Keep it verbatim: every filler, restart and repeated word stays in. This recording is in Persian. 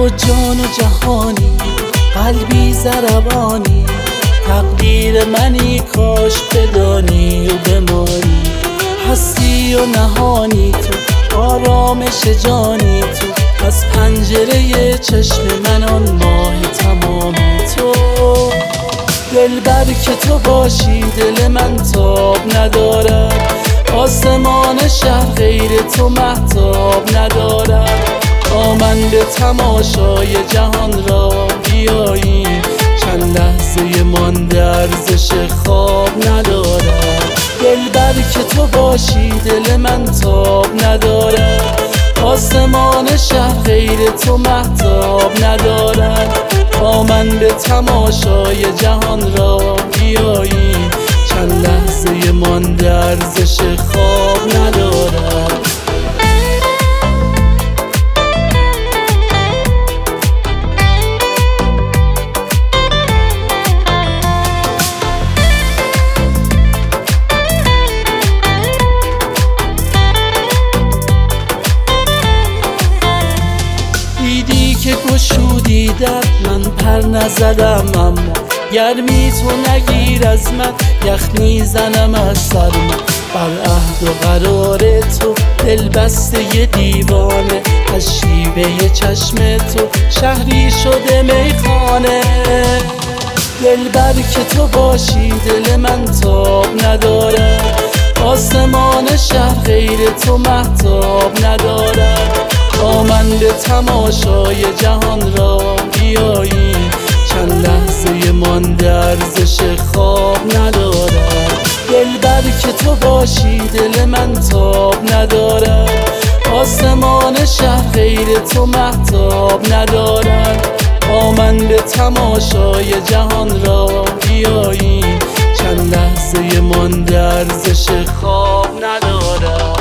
تو جان و جهانی، قلبی ضربانی، تقدیر منی کاش بدانی و بمانی. هستی و نهانی تو، آرامش جانی تو، از پنجره چشم من آن ماه تمامی تو. دلبر که تو باشی دل من تاب ندارد، آسمان شهر غیر تو مهتاب ندارد. با من به تماشای جهان را بیاییم، چند لحظه مانده ارزش خواب ندارد. دلبر که تو باشی دل من تاب ندارد، آسمان شهر غیر تو مهتاب ندارد. با من به تماشای جهان را بیاییم، چند لحظه مانده ارزش خواب ندارد. دیدی که گشودی در من پر نزدم، اما گرمی تو نگیر از من، یخ میزنم از سر من. بر عهد و قرار تو دل بسته دیوانه، از شیوه چشم تو شهری شده میخانه. دلبر که تو باشی دل من تاب ندارد، آسمان شهر غیر تو مهتاب ندارد. با من به تماشای جهان را بیاییم، چند لحظه مانده ارزش خواب ندارد. دلبر که تو باشی دل من تاب ندارد، آسمان شهر غیر تو مهتاب ندارد. با من به تماشای جهان را بیاییم، چند لحظه مانده ارزش خواب ندارد.